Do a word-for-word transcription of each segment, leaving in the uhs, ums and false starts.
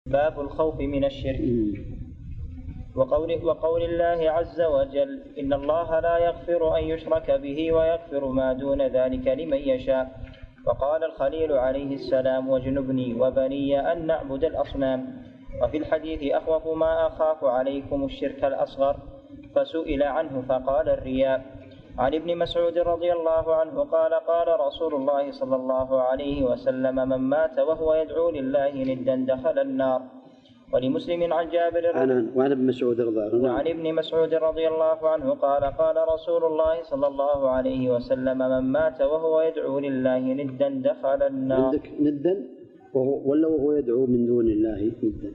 باب الخوف من الشرك. وقول, وقول الله عز وجل: إن الله لا يغفر أن يشرك به ويغفر ما دون ذلك لمن يشاء. وقال الخليل عليه السلام: واجنبني وبني أن نعبد الأصنام. وفي الحديث: أخوف ما أخاف عليكم الشرك الأصغر. فسئل عنه فقال: الرياء. عن ابن مسعود رضي الله عنه قال: قال رسول الله صلى الله عليه وسلم: من مات وهو يدعو لله ندا دخل النار. ولمسلم عن جابر وعن ابن مسعود رضي الله وعن ابن مسعود رضي الله عنه قال: قال رسول الله صلى الله عليه وسلم: من مات وهو يدعو لله ندا دخل النار. عندك ندا ولا وهو يدعو من دون الله ندا؟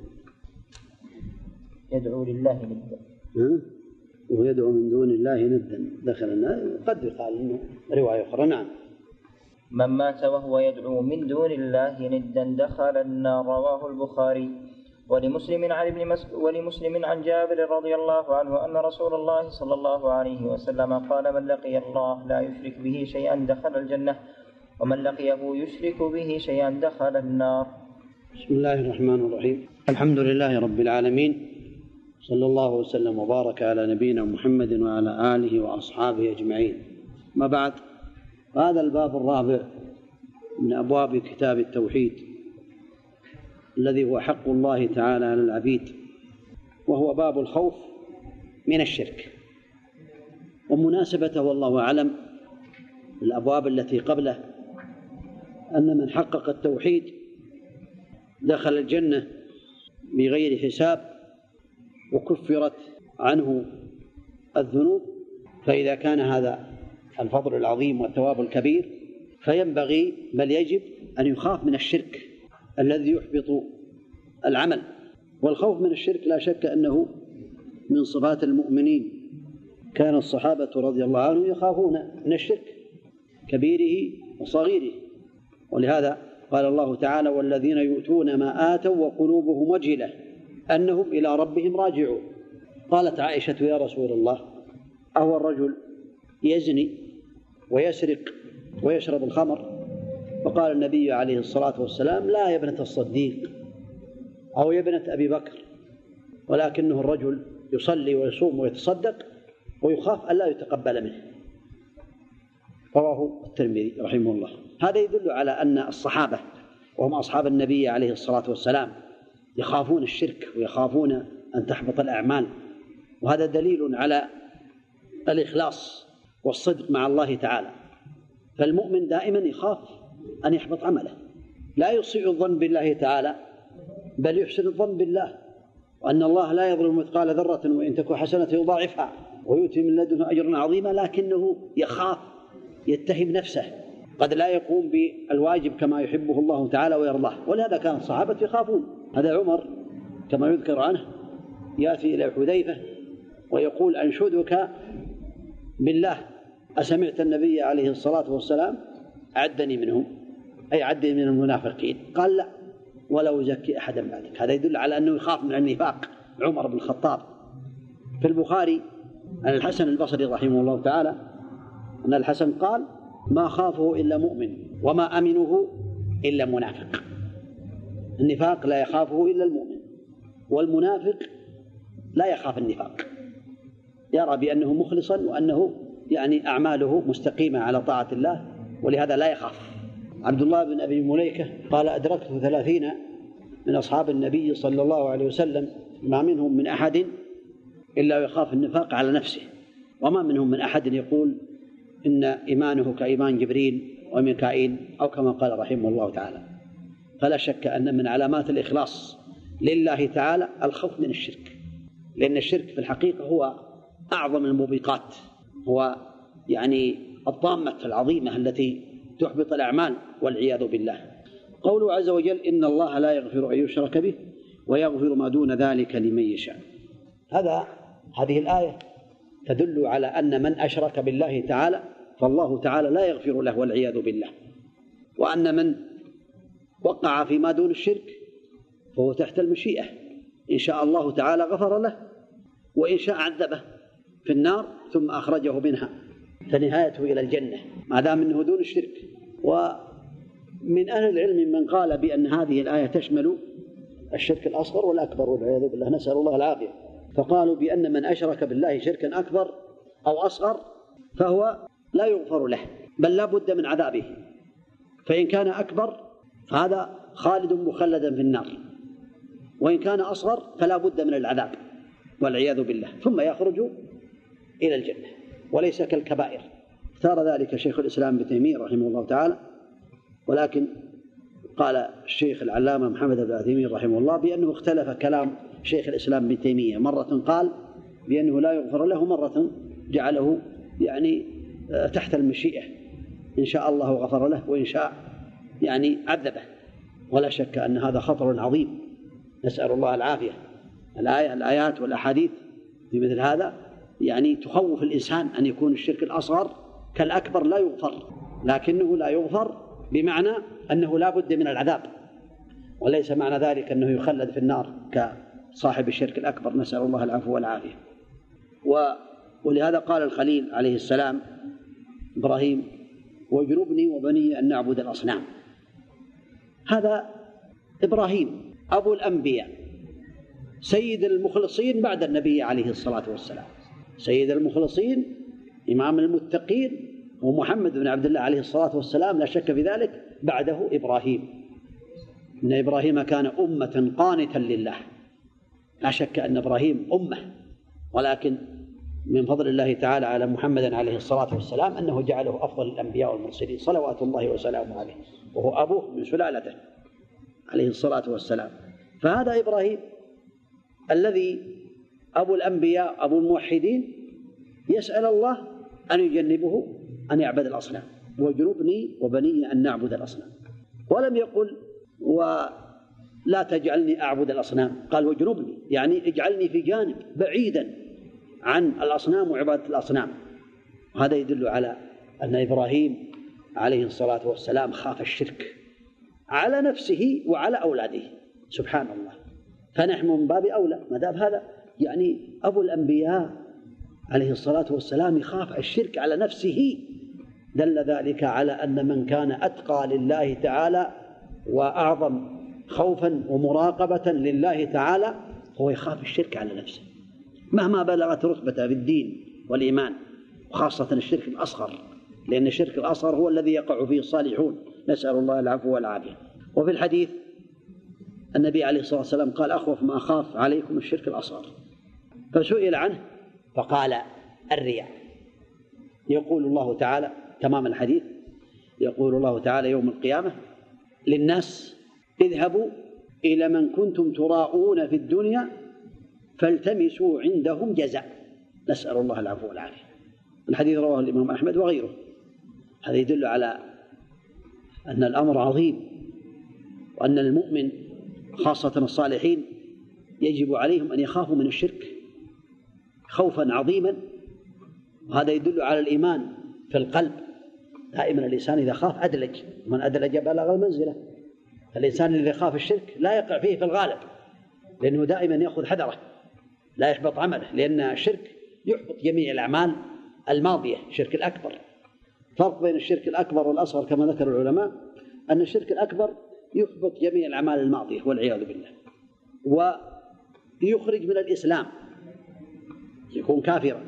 يدعو لله ندا ها؟ وهو يدعو من دون الله ندا دخل النار. قد يقال انه روايه اخرى. نعم. من مات وهو يدعو من دون الله ندا دخل النار. رواه البخاري. ولمسلم عن ابن مس... ولمسلم عن جابر رضي الله عنه أن رسول الله صلى الله عليه وسلم قال: من لقي الله لا يشرك به شيئا دخل الجنة، ومن لقيه يشرك به شيئا دخل النار. بسم الله الرحمن الرحيم. الحمد لله رب العالمين، صلى الله وسلم وبارك على نبينا محمد وعلى آله وأصحابه أجمعين. ما بعد، هذا الباب الرابع من أبواب كتاب التوحيد الذي هو حق الله تعالى على العبيد، وهو باب الخوف من الشرك. ومناسبته والله أعلم الأبواب التي قبله أن من حقق التوحيد دخل الجنة بغير حساب وكفرت عنه الذنوب. فإذا كان هذا الفضل العظيم والثواب الكبير فينبغي بل يجب أن يخاف من الشرك الذي يحبط العمل. والخوف من الشرك لا شك أنه من صفات المؤمنين. كان الصحابة رضي الله عنهم يخافون من الشرك كبيره وصغيره، ولهذا قال الله تعالى: والذين يؤتون ما آتوا وقلوبهم وجلة أنهم إلى ربهم راجعون. قالت عائشة: يا رسول الله، أهو الرجل يزني ويسرق ويشرب الخمر؟ فقال النبي عليه الصلاة والسلام: لا يا ابنة الصديق أو يا ابنة أبي بكر، ولكنه الرجل يصلي ويصوم ويتصدق ويخاف أن لا يتقبل منه. رواه الترمذي رحمه الله. هذا يدل على أن الصحابة وهم أصحاب النبي عليه الصلاة والسلام يخافون الشرك ويخافون أن تحبط الأعمال، وهذا دليل على الإخلاص والصدق مع الله تعالى. فالمؤمن دائما يخاف أن يحبط عمله، لا يسيء الظن بالله تعالى بل يحسن الظن بالله، وأن الله لا يظلم مثقال ذرة وإن تك حسنة يضاعفها ويؤتي من لدنه أجرا عظيما، لكنه يخاف يتهم نفسه، قد لا يقوم بالواجب كما يحبه الله تعالى ويرضاه. ولهذا كان الصحابة يخافون. هذا عمر كما يذكر عنه يأتي إلى حذيفة ويقول: أنشدك بالله أسمعت النبي عليه الصلاة والسلام عدني منهم، أي عدني من المنافقين؟ قال: لا، ولا أزكي أحدا بعدك. هذا يدل على أنه يخاف من النفاق عمر بن الخطاب. في البخاري عن الحسن البصري رحمه الله تعالى أن الحسن قال: ما خافه إلا مؤمن وما أمنه إلا منافق. النفاق لا يخافه إلا المؤمن، والمنافق لا يخاف النفاق، يرى بأنه مخلصا وأنه يعني أعماله مستقيمة على طاعة الله، ولهذا لا يخاف. عبد الله بن أبي مليكة قال: أدركت ثلاثين من أصحاب النبي صلى الله عليه وسلم ما منهم من أحد إلا يخاف النفاق على نفسه، وما منهم من أحد يقول إن إيمانه كإيمان جبريل وميكائيل، أو كما قال رحمه الله تعالى. فلا شك أن من علامات الإخلاص لله تعالى الخوف من الشرك، لأن الشرك في الحقيقة هو أعظم الموبقات، هو يعني الطامة العظيمة التي تحبط الأعمال والعياذ بالله. قوله عز وجل: إن الله لا يغفر أن يشرك به ويغفر ما دون ذلك لمن يشاء. هذا هذه الآية تدل على أن من أشرك بالله تعالى فالله تعالى لا يغفر له والعياذ بالله، وأن من وقع فيما دون الشرك فهو تحت المشيئة، إن شاء الله تعالى غفر له، وإن شاء عذبه في النار ثم أخرجه منها، فنهايته إلى الجنة ما دام أنه دون الشرك. ومن أهل العلم من قال بأن هذه الآية تشمل الشرك الأصغر والأكبر والعياذ بالله، نسأل الله العافية. فقالوا بأن من أشرك بالله شركا أكبر أو أصغر فهو لا يغفر له، بل لا بد من عذابه، فإن كان أكبر فهذا خالد مخلدا في النار، وإن كان أصغر فلا بد من العذاب والعياذ بالله، ثم يخرج إلى الجنة وليس كالكبائر. اختار ذلك شيخ الإسلام ابن تيمية رحمه الله تعالى، ولكن قال الشيخ العلامة محمد بن عثيمين رحمه الله بأنه اختلف كلام شيخ الإسلام ابن تيمية، مرة قال بأنه لا يغفر له، مرة جعله يعني تحت المشيئة، إن شاء الله غفر له وإن شاء يعني عذبه. ولا شك أن هذا خطر عظيم، نسأل الله العافية. الآية الآيات والأحاديث في مثل هذا يعني تخوف الإنسان أن يكون الشرك الأصغر كالأكبر لا يغفر، لكنه لا يغفر بمعنى أنه لا بد من العذاب، وليس معنى ذلك أنه يخلد في النار كصاحب الشرك الأكبر، نسأل الله العفو والعافية. ولهذا قال الخليل عليه السلام إبراهيم: واجنبني وبني أن نعبد الأصنام. هذا إبراهيم أبو الأنبياء، سيد المخلصين بعد النبي عليه الصلاة والسلام، سيد المخلصين إمام المتقين، ومحمد بن عبد الله عليه الصلاة والسلام لا شك في ذلك، بعده إبراهيم. إن إبراهيم كان أمة قانتا لله، لا شك أن إبراهيم أمة، ولكن من فضل الله تعالى على محمد عليه الصلاة والسلام أنه جعله أفضل الأنبياء والمرسلين صلوات الله وسلامه عليه، وهو أبوه من سلالته عليه الصلاة والسلام. فهذا إبراهيم الذي أبو الأنبياء أبو الموحدين يسأل الله أن يجنبه أن يعبد الأصنام، واجنبني وبني أن نعبد الأصنام، ولم يقل ولا تجعلني أعبد الأصنام، قال واجنبني يعني اجعلني في جانب بعيدا عن الأصنام وعبادة الأصنام. وهذا يدل على أن إبراهيم عليه الصلاة والسلام خاف الشرك على نفسه وعلى أولاده، سبحان الله. فنحن من باب أولى ما دام هذا يعني أبو الأنبياء عليه الصلاة والسلام يخاف الشرك على نفسه، دل ذلك على أن من كان أتقى لله تعالى وأعظم خوفا ومراقبة لله تعالى هو يخاف الشرك على نفسه مهما بلغت رتبته في الدين والإيمان، وخاصة الشرك الأصغر، لأن الشرك الأصغر هو الذي يقع فيه الصالحون، نسأل الله العفو والعافية. وفي الحديث النبي عليه الصلاة والسلام قال: أخوف ما أخاف عليكم الشرك الأصغر. فسئل عنه فقال: الرياء. يقول الله تعالى تمام الحديث، يقول الله تعالى يوم القيامة للناس: اذهبوا إلى من كنتم تراءون في الدنيا فالتمسوا عندهم جزاء، نسأل الله العفو والعافية. الحديث رواه الإمام أحمد وغيره. هذا يدل على أن الأمر عظيم، وأن المؤمن خاصة الصالحين يجب عليهم أن يخافوا من الشرك خوفا عظيما، وهذا يدل على الإيمان في القلب. دائما الإنسان إذا خاف أدلج، من أدلج بلغ المنزلة. الإنسان الذي يخاف الشرك لا يقع فيه في الغالب، لأنه دائما يأخذ حذره لا يحبط عمله، لأن الشرك يحبط جميع الأعمال الماضية، الشرك الأكبر. فرق بين الشرك الأكبر والأصغر كما ذكر العلماء أن الشرك الأكبر يحبط جميع الأعمال الماضية والعياذ بالله، ويخرج من الإسلام، يكون كافرا،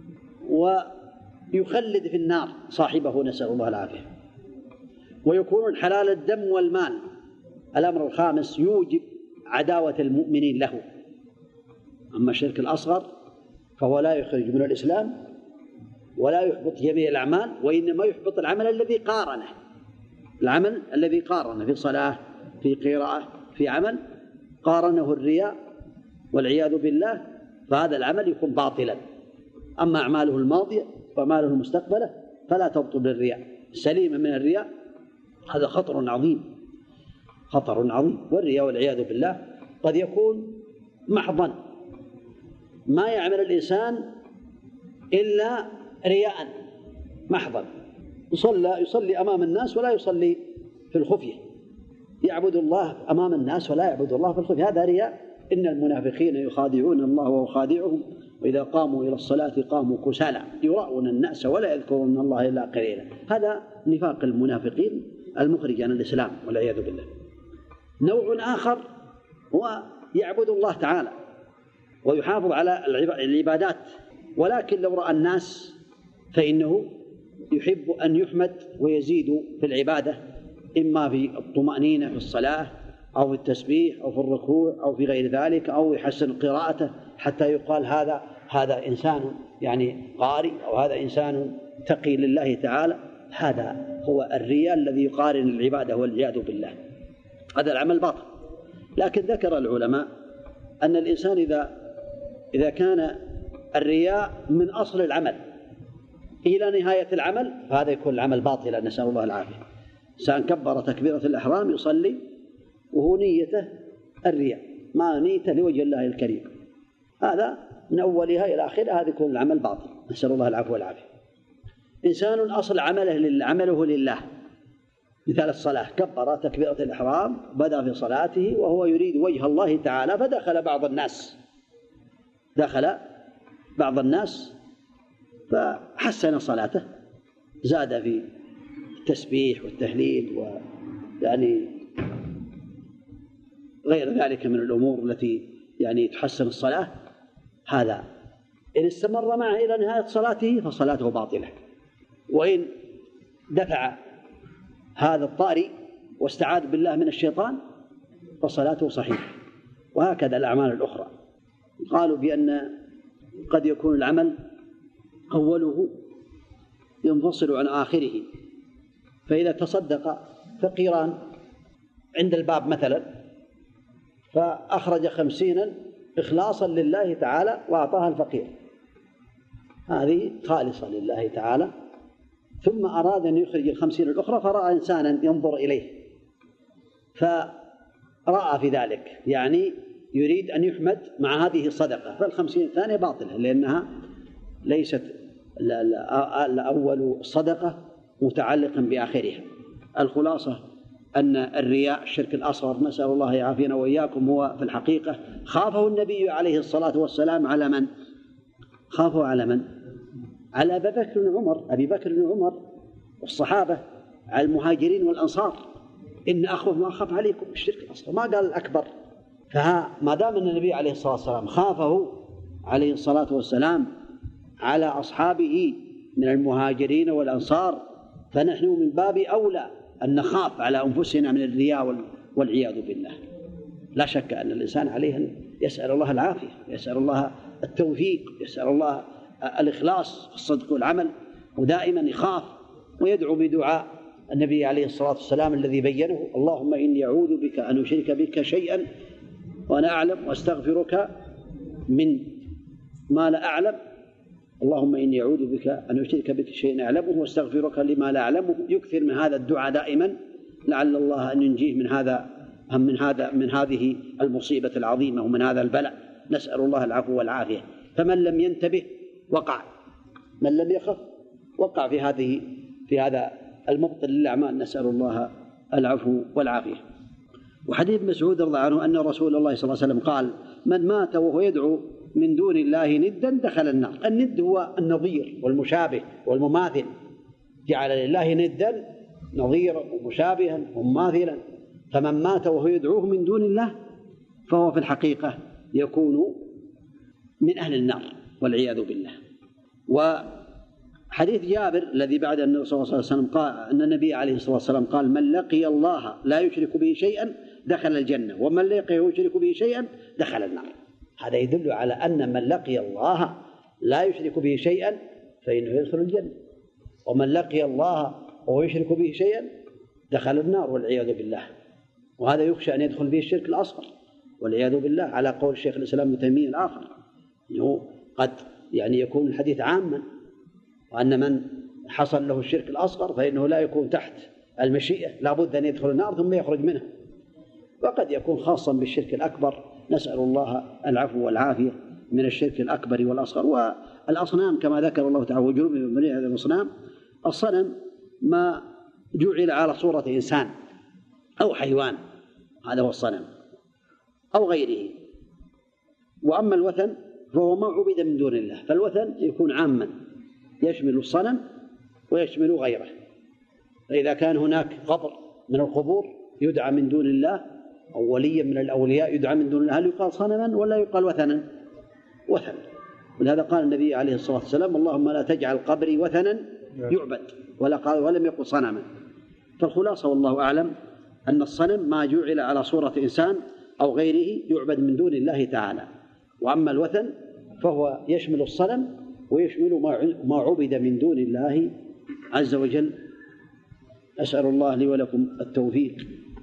ويخلد في النار صاحبه، نسأل الله العافية، ويكون حلال الدم والمال. الأمر الخامس يوجب عداوة المؤمنين له. أما الشرك الأصغر فهو لا يخرج من الإسلام ولا يحبط جميع الأعمال، وإنما يحبط العمل الذي قارنه، العمل الذي قارنه في صلاة، في قراءة، في عمل قارنه الرياء والعياذ بالله، فهذا العمل يكون باطلا. أما أعماله الماضية وأعماله المستقبلة فلا تبطل بالرياء، سليمة من الرياء. هذا خطر عظيم، خطر عظيم. والرياء والعياذ بالله قد يكون محضا، ما يعمل الإنسان إلا رياء محضا، يصلي, يصلي أمام الناس ولا يصلي في الخفية، يعبد الله أمام الناس ولا يعبد الله في الخفية، هذا رياء. إن المنافقين يخادعون الله وهو خادعهم، وإذا قاموا إلى الصلاة قاموا كسالى يراءون الناس ولا يذكرون الله إلا قليلا. هذا نفاق المنافقين المخرج عن الإسلام والعياذ بالله. نوع آخر هو يعبد الله تعالى ويحافظ على العبادات، ولكن لو رأى الناس فإنه يحب أن يحمد ويزيد في العبادة، إما في الطمأنينة في الصلاة أو في التسبيح أو في الركوع أو في غير ذلك، أو يحسن قراءته حتى يقال هذا هذا إنسان يعني قارئ أو هذا إنسان تقي لله تعالى. هذا هو الرياء الذي يقارن العبادة والعياذ بالله، هذا العمل باطل. لكن ذكر العلماء أن الإنسان إذا إذا كان الرياء من أصل العمل إلى نهاية العمل فهذا يكون العمل باطلا، نسأل الله العافية. إنسان كبر تكبيرة الإحرام يصلي وهو نيته الرياء، ما نيته لوجه الله الكريم، هذا من أولها إلى آخرها هذا يكون العمل باطل، نسأل الله العفو والعافية. إنسان أصل عمله عمله لله، مثال الصلاة، كبر تكبيرة الإحرام بدأ في صلاته وهو يريد وجه الله تعالى، فدخل بعض الناس دخل بعض الناس فحسن صلاته، زاد في التسبيح والتهليل ويعني غير ذلك من الأمور التي يعني تحسن الصلاة، هذا إن استمر معه إلى نهاية صلاته فصلاته باطلة. وإن دفع هذا الطارئ واستعاذ بالله من الشيطان فصلاته صحيحة. وهكذا الأعمال الأخرى. قالوا بأن قد يكون العمل أوله ينفصل عن آخره، فإذا تصدق فقيران عند الباب مثلا فأخرج خمسينا إخلاصا لله تعالى وأعطاها الفقير، هذه خالصة لله تعالى، ثم أراد أن يخرج الخمسين الأخرى فرأى إنسانا ينظر إليه فرأى في ذلك يعني يريد أن يحمد مع هذه الصدقة، فالخمسين الثانية باطلة لأنها ليست الأول صدقة متعلقا بآخرها. الخلاصة أن الرياء الشرك الأصغر، نسأل الله يعافينا وإياكم، هو في الحقيقة خافه النبي عليه الصلاة والسلام على من؟ خافه على من؟ على أبي بكر وعمر أبي بكر وعمر والصحابة، على المهاجرين والأنصار. إن أخوف ما أخاف عليكم الشرك الأصغر، ما قال الأكبر. فما دام أن النبي عليه الصلاة والسلام خافه عليه الصلاة والسلام على أصحابه من المهاجرين والأنصار، فنحن من باب أولى أن نخاف على أنفسنا من الرياء والعياذ بالله. لا شك أن الإنسان عليه أن يسأل الله العافية، يسأل الله التوفيق، يسأل الله الإخلاص في الصدق والعمل، ودائما يخاف ويدعو بدعاء النبي عليه الصلاة والسلام الذي بينه: اللهم إني أعوذ بك أن أشرك بك شيئا وأنا أعلم وأستغفرك من ما لا أعلم. اللهم إني أعوذ بك أن أشرك بك شيئا أعلمه وأستغفرك لما لا أعلمه. يكثر من هذا الدعاء دائما، لعل الله أن ينجيه من هذا من هذا من هذه المصيبة العظيمة ومن هذا البلاء، نسأل الله العفو والعافية. فمن لم ينتبه وقع، من لم يخف وقع في هذه في هذا المبطل للأعمال، نسأل الله العفو والعافية. وحديث مسعود رضي الله عنه أن رسول الله صلى الله عليه وسلم قال: من مات وهو يدعو من دون الله ندا دخل النار. الند هو النظير والمشابه والمماثل، جعل لله ندا نظيرا ومشابها ومماثلا، فمن مات وهو يدعوه من دون الله فهو في الحقيقة يكون من أهل النار والعياذ بالله. وحديث جابر الذي بعد أن الرسول صلى الله عليه وسلم قال أن النبي عليه الصلاة والسلام قال: من لقي الله لا يشرك به شيئا دخل الجنة، ومن لقيه يشرك به شيئا دخل النار. هذا يدل على أن من لقي الله لا يشرك به شيئا فإنه يدخل الجنة، ومن لقي الله وهو يشرك به شيئا دخل النار والعياذ بالله. وهذا يخشى أن يدخل به الشرك الأصغر والعياذ بالله، على قول الشيخ الإسلام ابن تيمية الآخر أنه قد يعني يكون الحديث عاما، وأن من حصل له الشرك الأصغر فإنه لا يكون تحت المشيئة، لا بد أن يدخل النار ثم يخرج منها. وقد يكون خاصا بالشرك الأكبر، نسأل الله العفو والعافية من الشرك الأكبر والأصغر. والأصنام كما ذكر الله تعالى: وجنوب من بني هذه الأصنام. الصنم ما جعل على صورة إنسان أو حيوان، هذا هو الصنم، أو غيره. وأما الوثن فهو ما عبد من دون الله، فالوثن يكون عاما يشمل الصنم ويشمل غيره. فإذا كان هناك قبر من القبور يدعى من دون الله أو وليا من الأولياء يدعى من دون الله، هل يقال صنما ولا يقال وثنا؟ وثن. ولهذا قال النبي عليه الصلاة والسلام: اللهم لا تجعل قبري وثنا يعبد، ولا قال ولم يقل صنما. فالخلاصة والله أعلم أن الصنم ما جعل على صورة إنسان أو غيره يعبد من دون الله تعالى. وأما الوثن فهو يشمل الصنم ويشمل ما عبد من دون الله عز وجل. أسأل الله لي ولكم التوفيق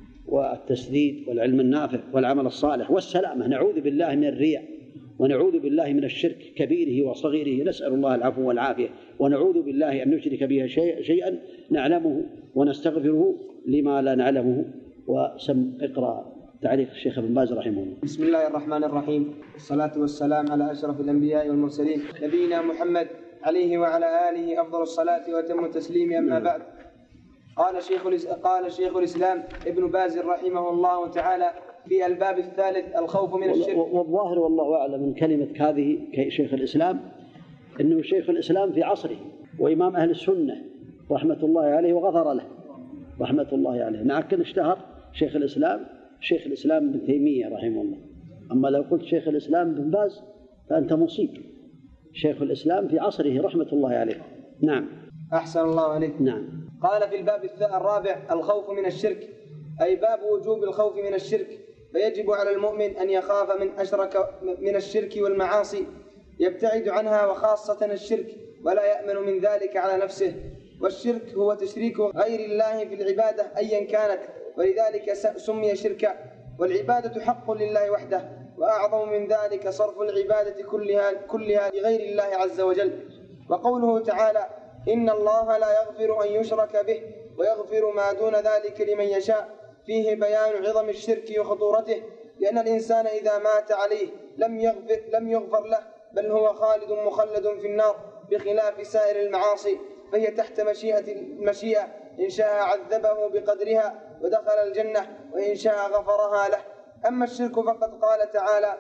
والتسديد والعلم النافع والعمل الصالح والسلامة. نعوذ بالله من الرياء، ونعوذ بالله من الشرك كبيره وصغيره، نسأل الله العفو والعافية، ونعوذ بالله أن نشرك به شيئا نعلمه ونستغفره لما لا نعلمه. وسم اقرأ تعليق الشيخ ابن باز رحمه الله. بسم الله الرحمن الرحيم، والصلاة والسلام على أشرف الأنبياء والمرسلين نبينا محمد عليه وعلى آله أفضل الصلاة وأتم التسليم. أما بعد، قال شيخ قال شيخ الإسلام ابن باز رحمه الله تعالى في الباب الثالث: الخوف من الشرك. والظاهر والله أعلم من كلمة هذه شيخ الإسلام أنه شيخ الإسلام في عصره وإمام أهل السنة رحمة الله عليه وغفر له رحمة الله عليه. لكن اشتهر شيخ الإسلام شيخ الإسلام ابن تيمية رحمه الله. أما لو قلت شيخ الإسلام ابن باز فأنت مصيب. شيخ الإسلام في عصره رحمة الله عليه. نعم. أحسن الله عليك. نعم. قال في الباب الرابع: الخوف من الشرك، أي باب وجوب الخوف من الشرك. فيجب على المؤمن أن يخاف من أشرك من الشرك والمعاصي، يبتعد عنها، وخاصة الشرك، ولا يأمن من ذلك على نفسه. والشرك هو تشريك غير الله في العبادة أيا كانت، ولذلك سمي شركا. والعبادة حق لله وحده، وأعظم من ذلك صرف العبادة كلها, كلها لغير الله عز وجل. وقوله تعالى: إن الله لا يغفر أن يشرك به ويغفر ما دون ذلك لمن يشاء، فيه بيان عظم الشرك وخطورته، لأن الإنسان إذا مات عليه لم يغفر, لم يغفر له، بل هو خالد مخلد في النار، بخلاف سائر المعاصي فهي تحت مشيئة المشيئة، إن شاء عذبه بقدرها ودخل الجنة، وإن شاء غفرها له. أما الشرك فقد قال تعالى: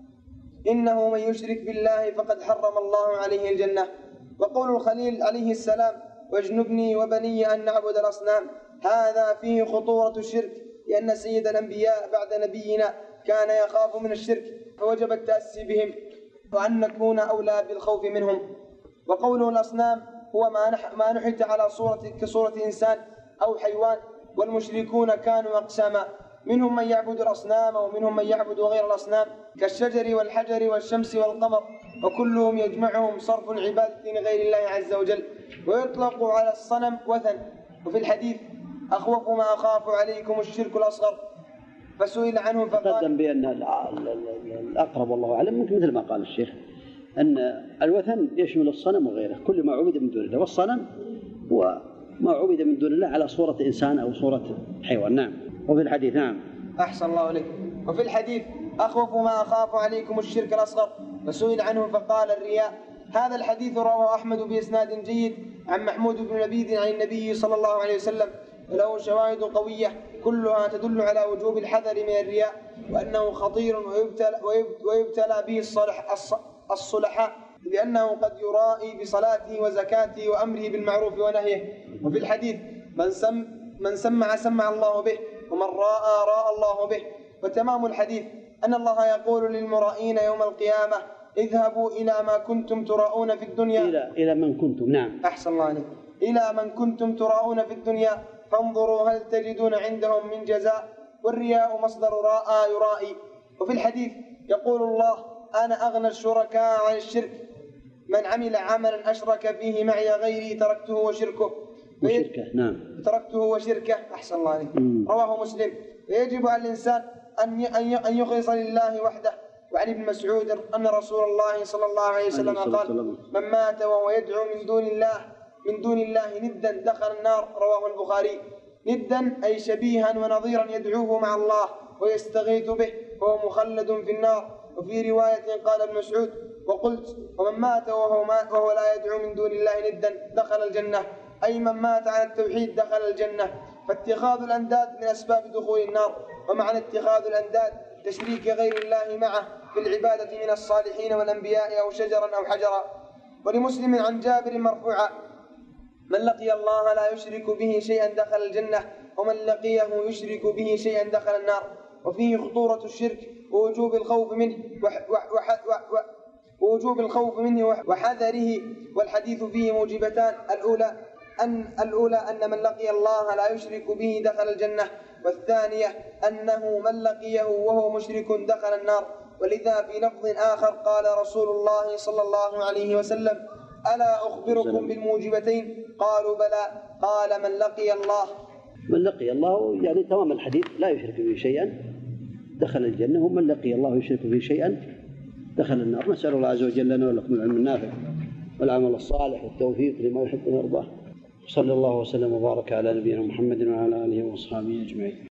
إنه من يشرك بالله فقد حرم الله عليه الجنة. وقول الخليل عليه السلام: واجنبني وبني أن نعبد الأصنام، هذا فيه خطورة الشرك، لأن سيد الأنبياء بعد نبينا كان يخاف من الشرك، فوجب التأسي بهم وأن نكون أولى بالخوف منهم. وقوله الأصنام هو ما نحت على صورة كصورة إنسان أو حيوان. والمشركون كانوا أقساما: منهم من يعبد الأصنام ومنهم من يعبد غير الأصنام، كالشجر والحجر والشمس والقمر، وكلهم يجمعهم صرف العبادة لغير الله عز وجل. ويطلق على الصنم وثن. وفي الحديث: أخوف ما أخاف عليكم الشرك الأصغر. فسئل عنه فقال: قدم بأن الأقرب والله أعلم ممكن مثل ما قال الشيخ أن الوثن يشمل الصنم وغيره، كل ما عبد من دون الله. والصنم هو ما عبد من دون الله على صورة إنسان أو صورة حيوان. نعم. وفي الحديث: نعم. أحسن الله عليك. وفي الحديث: أخوف ما أخاف عليكم الشرك الأصغر. فسئل عنه فقال: الرياء. هذا الحديث رواه أحمد بإسناد جيد عن محمود بن لبيد عن النبي صلى الله عليه وسلم، وله شواهد قوية كلها تدل على وجوب الحذر من الرياء، وأنه خطير ويبتلى, ويبتلى به الصلح الصلحاء، لأنه قد يرائي بصلاته وزكاته وأمره بالمعروف ونهيه. وفي الحديث: من, سم من سمع سمع الله به، ومن راى راى الله به. وتمام الحديث أن الله يقول للمرائين يوم القيامة: اذهبوا إلى ما كنتم تراؤون في الدنيا. إلى, إلى من كنتم. نعم. أحسن الله عليك. إلى من كنتم تراؤون في الدنيا، فانظروا هل تجدون عندهم من جزاء. والرياء مصدر راء يرائي. وفي الحديث يقول الله: أنا أغنى الشركاء عن الشرك، من عمل عملا أشرك فيه معي غيري تركته وشركه وشركه. نعم. تركته وشركه. أحسن الله عليك. رواه مسلم. ويجب على الإنسان أن يخلص لله وحده. وعن ابن مسعود أن رسول الله صلى الله عليه وسلم قال: من مات وهو يدعو من دون الله من دون الله ندا دخل النار. رواه البخاري. ندا أي شبيها ونظيرا يدعوه مع الله ويستغيث به، فهو مخلد في النار. وفي رواية قال ابن مسعود: وقلت: ومن مات وهو, مات وهو لا يدعو من دون الله ندا دخل الجنة، أي من مات على التوحيد دخل الجنة. فاتخاذ الأنداد من أسباب دخول النار. ومعنى اتخاذ الأنداد تشريك غير الله معه في العبادة من الصالحين والأنبياء أو شجرا أو حجرا. ولمسلم عن جابر مرفوعا: من لقي الله لا يشرك به شيئا دخل الجنة، ومن لقيه يشرك به شيئا دخل النار. وفيه خطورة الشرك ووجوب الخوف منه وح وح وح وح ووجوب الخوف منه وحذره. والحديث فيه موجبتان: الأولى أن الأولى أن من لقي الله لا يشرك به دخل الجنة، والثانية أنه من لقيه وهو مشرك دخل النار. ولذا في لفظ آخر قال رسول الله صلى الله عليه وسلم: ألا أخبركم بالموجبتين؟ قالوا بلى. قال: من لقي الله من لقي الله يعني تمام الحديث لا يشرك به شيئا دخل الجنة، ومن لقي الله يشرك به شيئا دخل النار. نسأل الله عز وجل لنا ولكم العلم النافع والعمل الصالح والتوفيق لما يحب ويرضاه. صلى الله وسلم وبارك على نبينا محمد وعلى آله وأصحابه أجمعين.